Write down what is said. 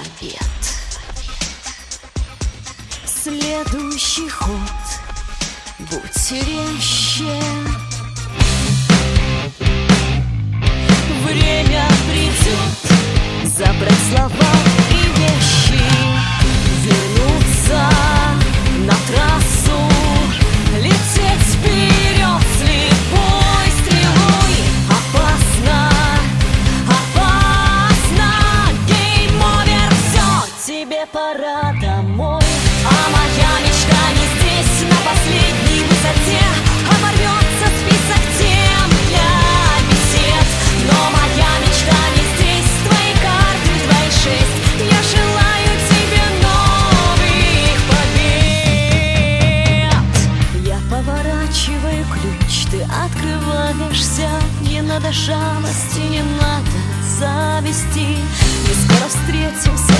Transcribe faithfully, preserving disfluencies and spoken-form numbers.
обед. Следующий ход, будь резче. Время придет забрать слова и вещи, вернуться на трассу, лететь вперед слепой стрелой. Опасно, опасно, гейм-овер, все, тебе пора домой. А моя мечта не здесь, на последней высоте, оборвется список тем для бесед. Но моя мечта не здесь, твои карты, твои шесть. Я желаю тебе новых побед. Я поворачиваю ключ, ты открываешься. Не надо жалости, не надо зависти. Мы скоро встретимся